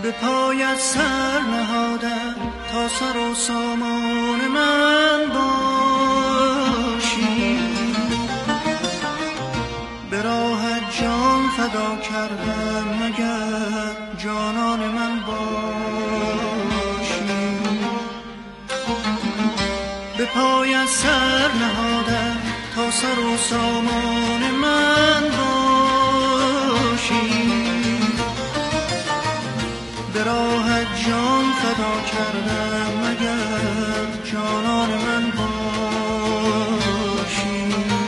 به پایت سر نهادم تا سر و سامان من باشی، به راهت جان فدا کردم مگر جانان من باشی. به پایت سر نهادم تا سر و سامان من باشی، به راهت جان فدا کردم مگر جانان من باشی.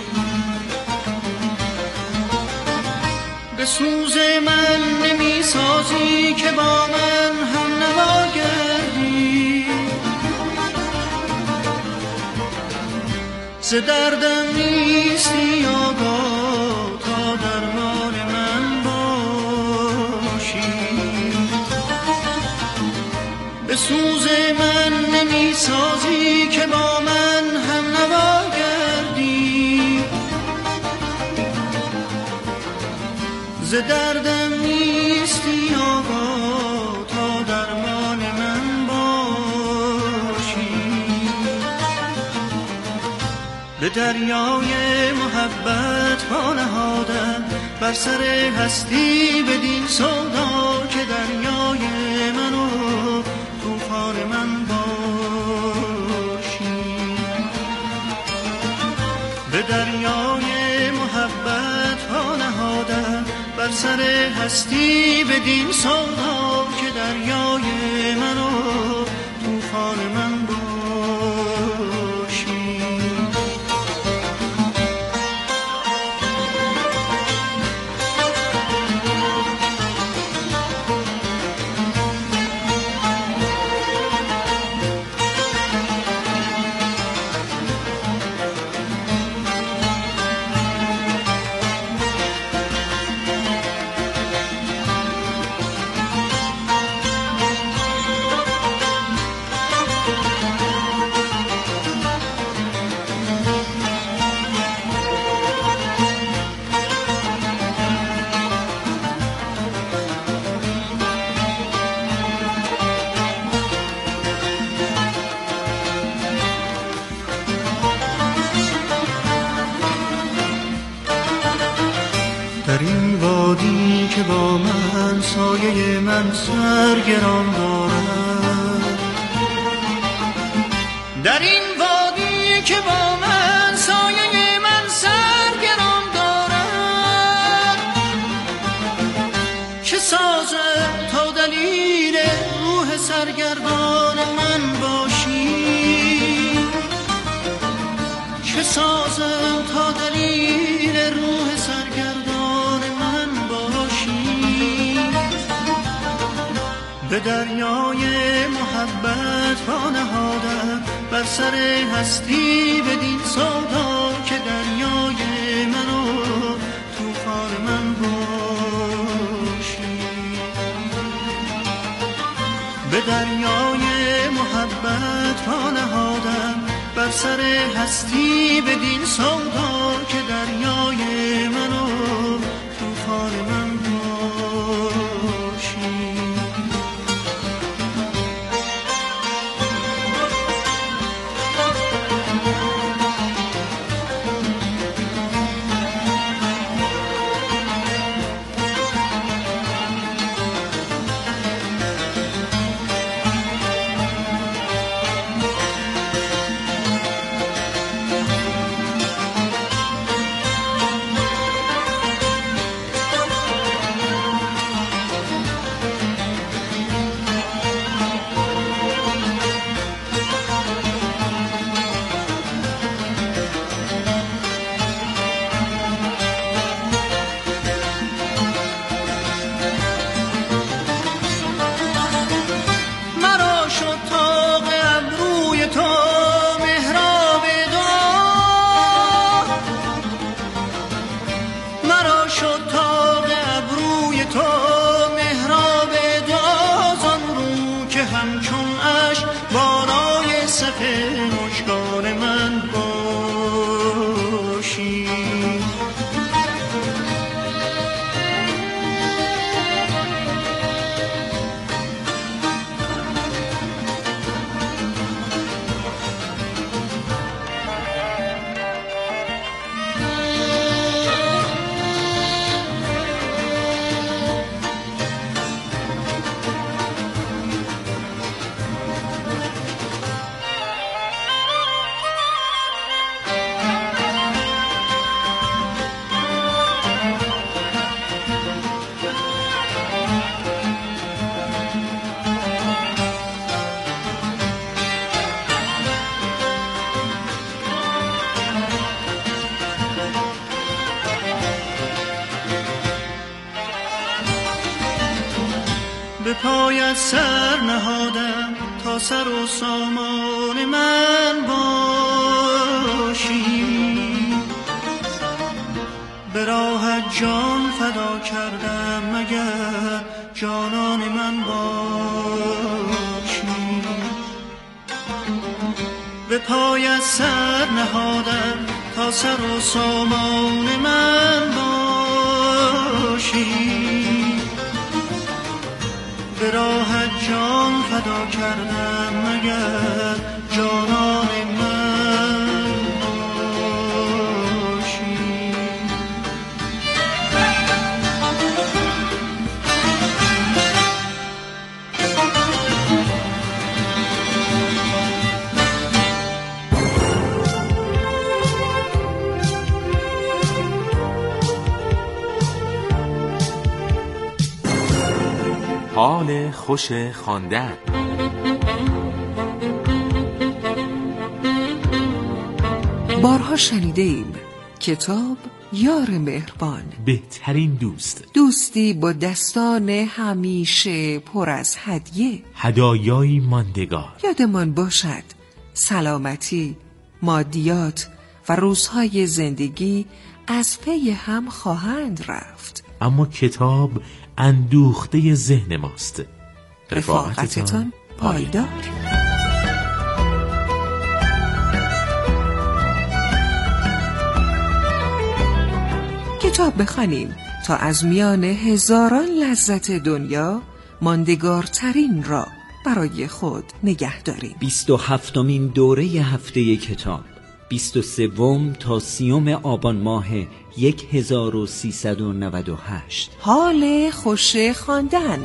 به سوز من نمی سازی که با من هم نوا گردی، ز دردم نیستی آگاه تا درمان من باشی. به سوز من نمی سازی که با من هم نوا گردی، ز دردم نیستی آگاه تا درمان من باشی. به دریای محبت پا نهادم بر سر هستی بدین سودا که دریای من و طوفان من باشی. به دریای محبت پا نهادم بر سر هستی بدین سودا که دریای من و طوفان من باشی. در این وادی که با من سایه من سرگران دارد، در این وادی که با من سایه من سرگران دارد، چه سازم تا دلیل روح سرگردان من باشی، چه سازم تا دلیل روح سرگردان من باشی. به دریای محبت پا نهادم بر سر هستی بدین سودا که دریای من و طوفان من باشی. به دریای محبت پا نهادم بر سر هستی بدین سودا که دریای من و طوفان من باشی. به پایت سر نهادم تا سر و سامان من باشی. به راهت جان فدا کردم مگر جانان من باشی. به پایت سر نهادم تا سر و سامان من باشی. به راهت جان فدا کردم مگر جانان من باشی. حال خوش خواندن. بارها شنیده ایم کتاب یار مهربان، بهترین دوست، دوستی با دستان همیشه پر از هدیه، هدایایی ماندگار. یادمان باشد سلامتی، مادیات و روزهای زندگی از پی هم خواهند رفت، اما کتاب اندوخته ذهن ماست. رفاقتتان پایدار. کتاب بخوانیم تا از میان هزاران لذت دنیا ماندگارترین را برای خود نگه داریم. 27مین دوره هفته کتاب، 23 تا 30 آبان ماه 1398. حال خوش خواندن.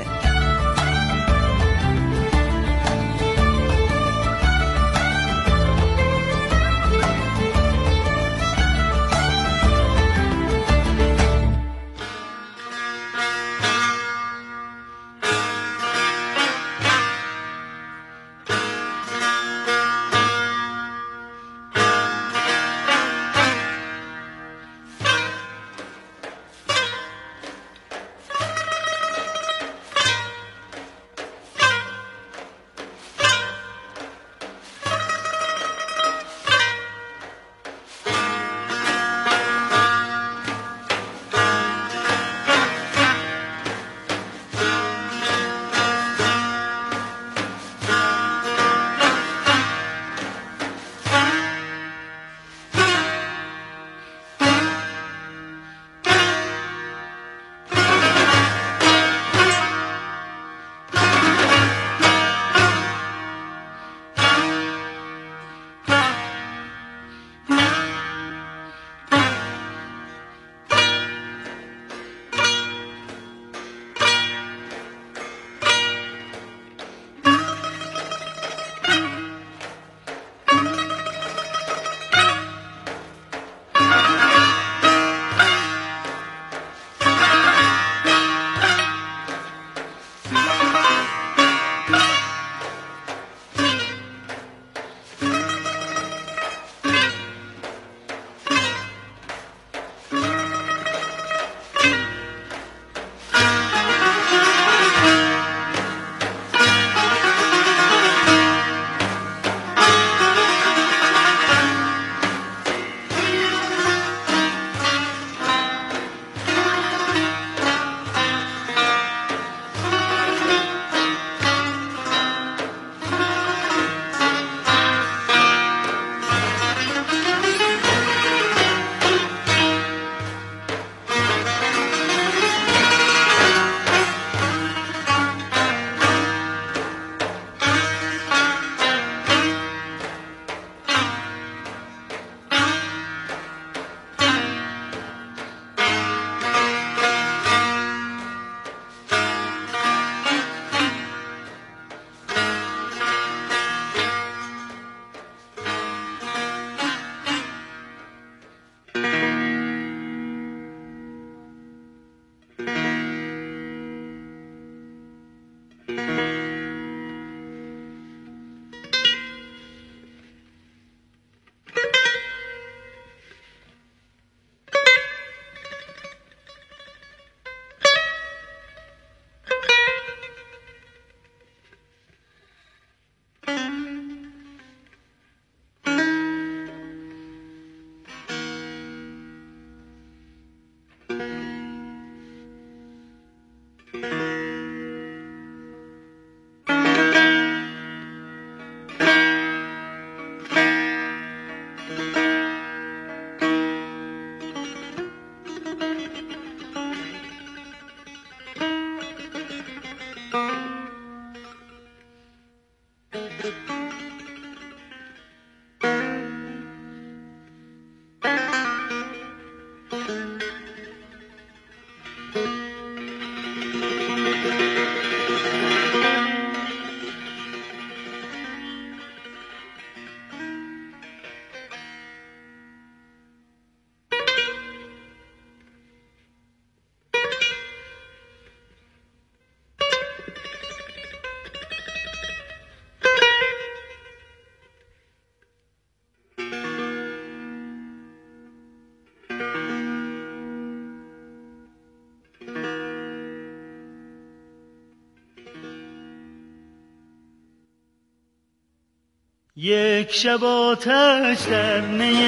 یک شب آتش در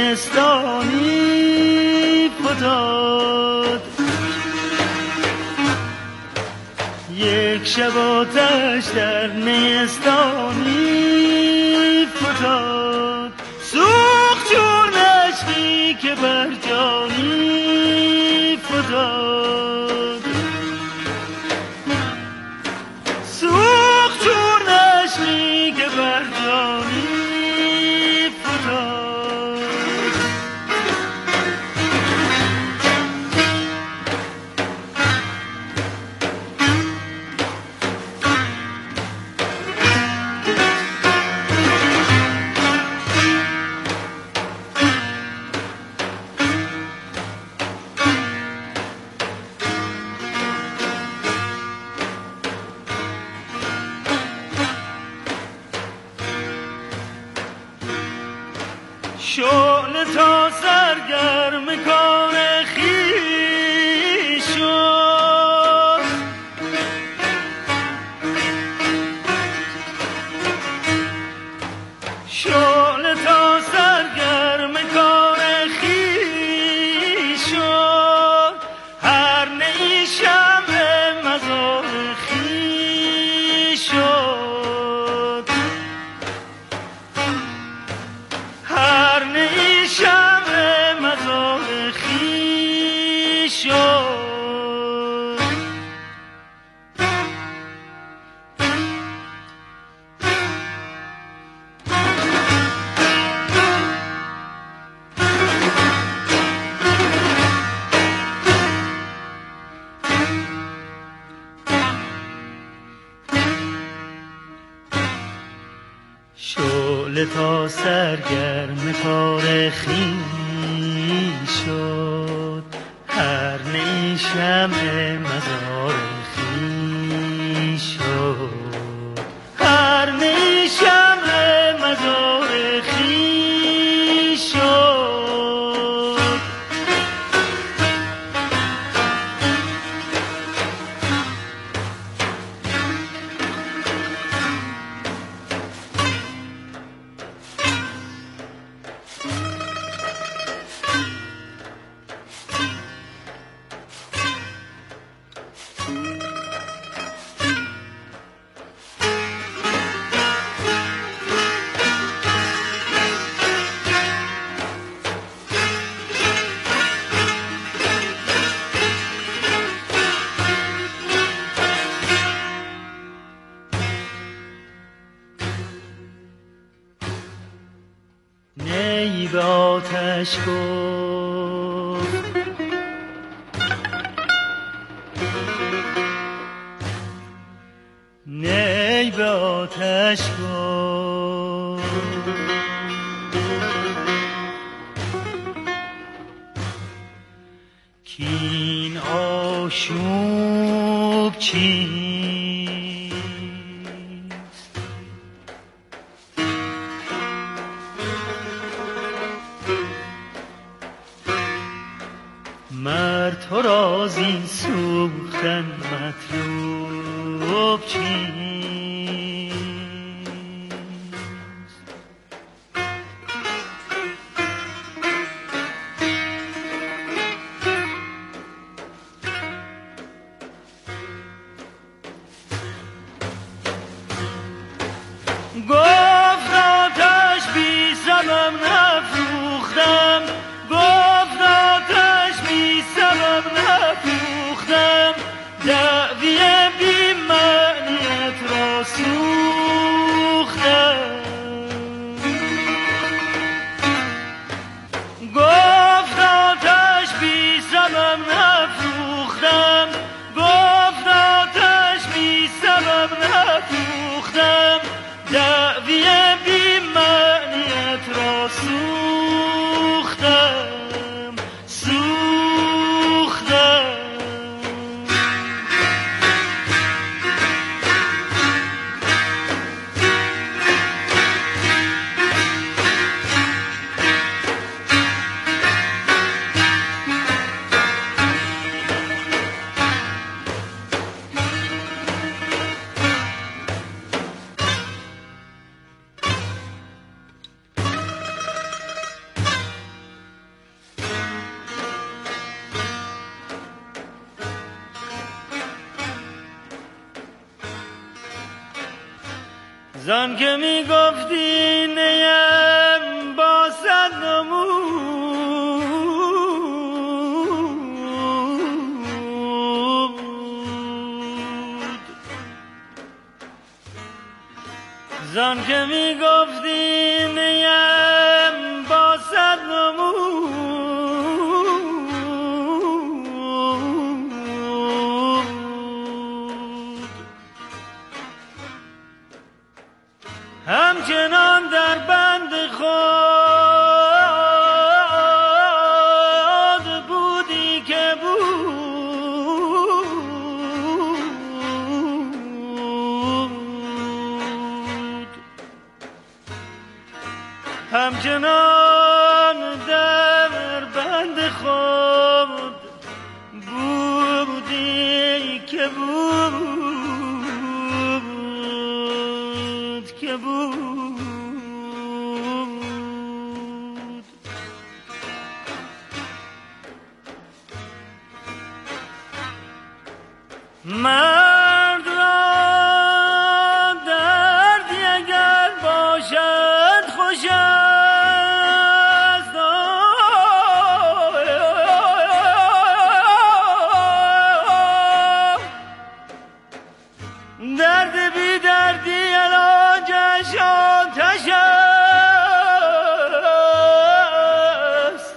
نیستانی فتاد، یک شب آتش در نیستانی فتاد، سوخت چون اشکی که بر جانی فتاد، سوخت چون اشکی که بر جانی فتاد. شعله تا سرگرم کار خویش شد، شعله تا سرگرم کار خویش شد، هر نی شمع مزار خویش شد، هر نی شمع مزار خویش شد. شعله تا سرگرم کار خویش شد، هر نی شمع مزار خویش شد، هر نی شمع مزار خویش شد. نی به آتش گفت نی به آتش گفت، کین آشوب چیست، مرد تو را زین سوختن مطلوب چیست. گفت آتش بی سبب نفروختم، گفت آتش بی سبب نفروختم، دعوی بی معنیت را سوختم. گفت آتش بی سبب نفروختم، گفت آتش بی سبب نفروختم، دعوی بی معنیت را سوختم، سوختم. زان که می گفتی نیم با صد نمود، زان که می گفتی نیم با صد نمود، همچنان در بند خود بودی که بود، همچنان در بند خود بودی که بود. مرد را دردی اگر باشد خوش است، درد بی دردی علاجش آتش است،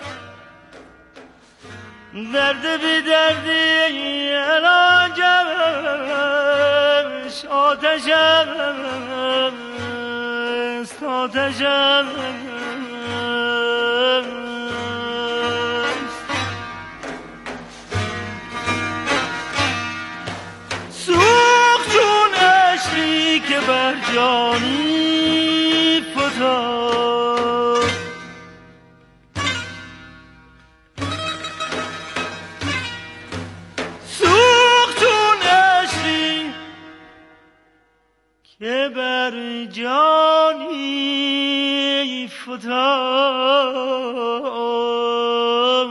درد بی دردی علاجش آتش است، آتش است. سوخت چون عشقی که بر جانی فتاد، سوخت چون عشقی که بر جانی فتاد.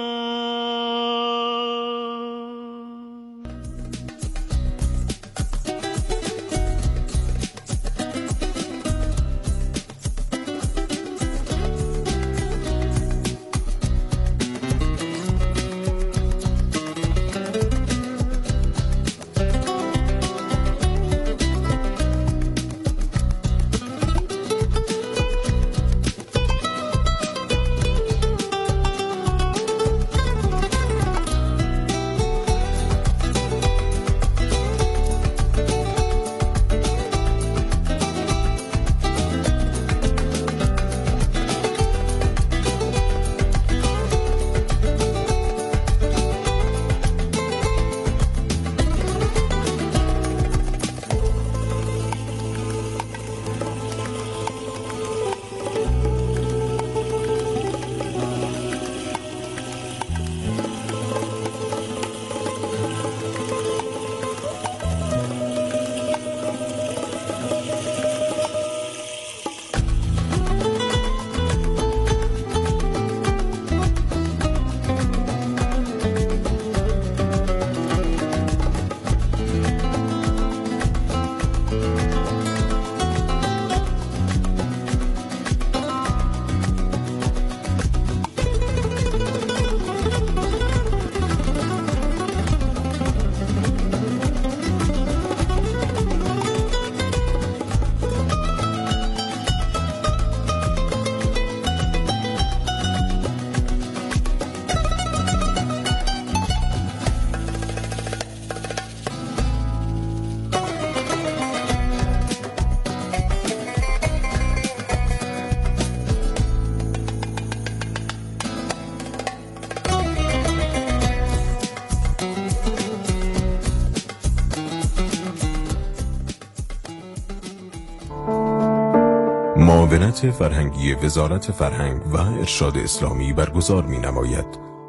معاونت فرهنگی وزارت فرهنگ و ارشاد اسلامی برگزار می‌نماید.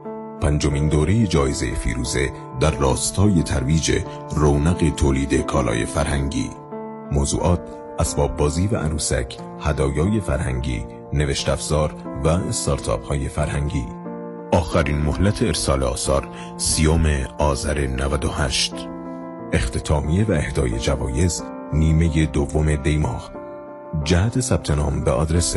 پنجمین دوره جایزه فیروزه در راستای ترویج رونق تولید کالای فرهنگی. موضوعات: اسباب بازی و عروسک، هدایای فرهنگی، نوشت افزار و استارتاپ های فرهنگی. آخرین مهلت ارسال آثار 30 آذر 98. اختتامیه و اهدای جوایز نیمه دوم دیماه. جهت ثبت نام به آدرس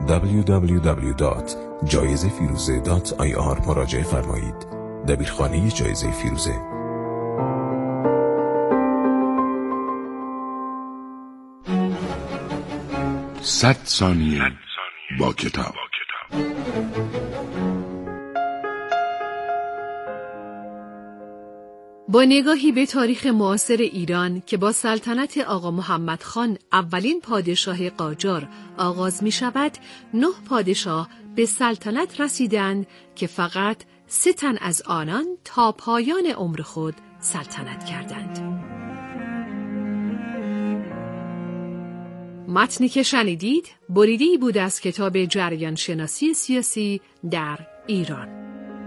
www.jaizefiruze.ir مراجعه فرمایید. دبیرخانه جایزه فیروزه. صد ثانیه با کتاب. با نگاهی به تاریخ معاصر ایران که با سلطنت آقا محمد خان اولین پادشاه قاجار آغاز می شود، 9 پادشاه به سلطنت رسیدند که فقط 3 تن از آنان تا پایان عمر خود سلطنت کردند. متنی که شنیدید بریده‌ای بود از کتاب جریان شناسی سیاسی در ایران.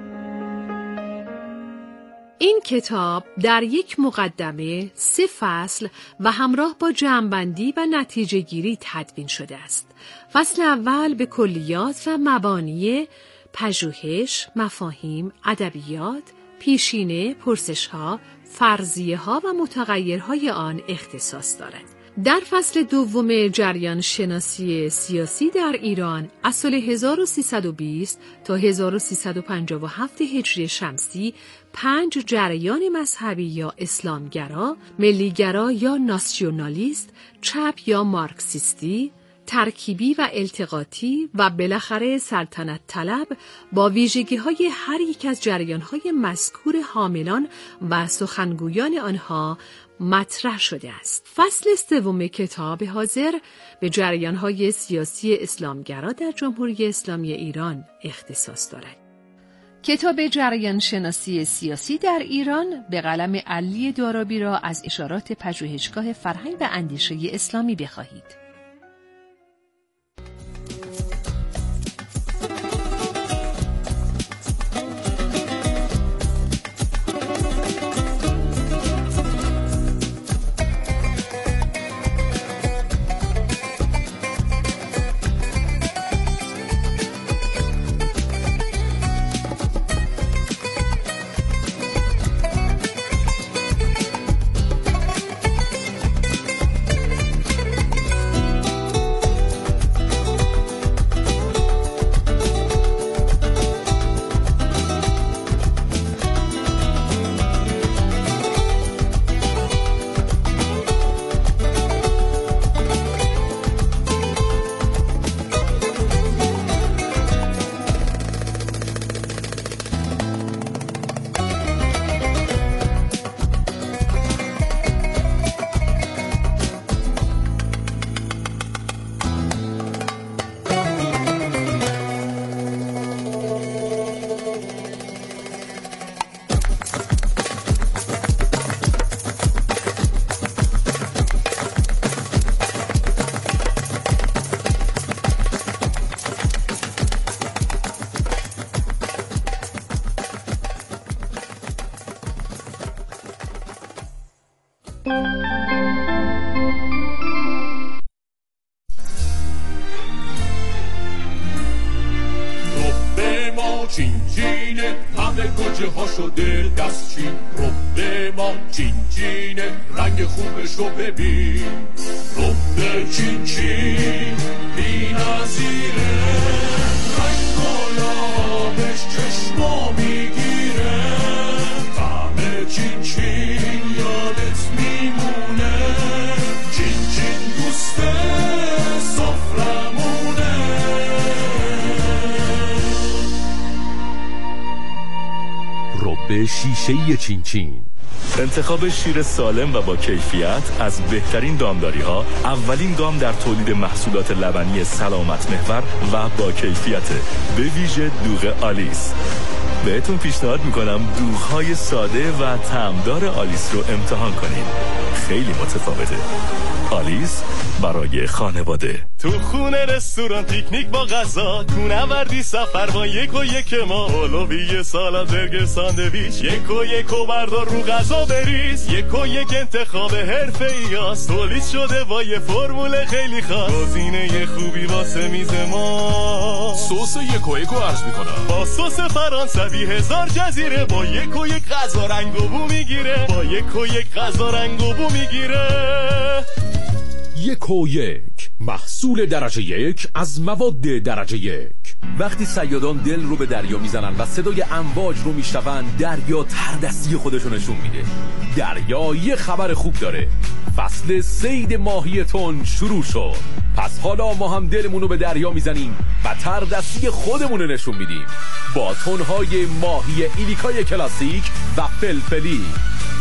این کتاب در یک مقدمه 3 فصل و همراه با جمع‌بندی و نتیجه گیری تدوین شده است. فصل اول به کلیات و مبانی پژوهش، مفاهیم، ادبیات، پیشینه، پرسش‌ها، فرضیه‌ها و متغیرهای آن اختصاص دارد. در فصل دوم جریان شناسی سیاسی در ایران از سال 1320 تا 1357 هجری شمسی 5 جریان مذهبی یا اسلامگرا، ملیگرا یا ناسیونالیست، چپ یا مارکسیستی، ترکیبی و التقاطی و بالاخره سلطنت طلب با ویژگی‌های هر یک از جریان‌های مذکور حاملان و سخنگویان آنها مطرح شده است. فصل سوم کتاب حاضر به جریان‌های سیاسی اسلامگرا در جمهوری اسلامی ایران اختصاص دارد. کتاب جریان شناسی سیاسی در ایران به قلم علی دارابی را از اشارات پژوهشگاه فرهنگ و اندیشه اسلامی بخواهید. چینچینه همه گوجه ها شده دستچین، ربه ما چینچینه رنگ خوبش رو ببین، ربه چینچین بی نظیره، رنگ گلابش چشما میگیره، طعم چینچین یادت میمونه، چینچین دوست سفرمونه. رب شیشه‌ای چینچین، انتخاب شیر سالم و با کیفیت از بهترین دامداری‌ها، اولین گام در تولید محصولات لبنی سلامت محور و با کیفیت، به ویژه دوغ آلیس. بهتون پیشنهاد میکنم دوغ‌های ساده و طعمدار آلیس رو امتحان کنین، خیلی متفاوته. آلیس برای خانواده. تو خونه، رستوران، پیکنیک با غذا، کوهنوردی، سفر با یک و یک ما، اولوی سالاد، برگر، ساندویچ، یک و بردار رو غذا بریز، یک انتخاب حرفه‌ایاست، تولید شده با یه فرمول خیلی خاص، گزینه خوبی واسه میز ما. سس یک و عرض میکنم با سس فرانسوی 1000 جزیره، با یک غذا رنگ و بو میگیره، با یک غذا رنگ و بو میگیره. 1 محصول درجه 1 از مواد درجه 1. وقتی صیادان دل رو به دریا میزنن و صدای امواج رو میشنون، دریا تردستی خودشو نشون میده. دریا یه خبر خوب داره، فصل صید ماهی تن شروع شد. پس حالا ما هم دلمون رو به دریا میزنیم و تردستی خودمون رو نشون میدیم با تنهای ماهی ایلیکای کلاسیک و فلفلی.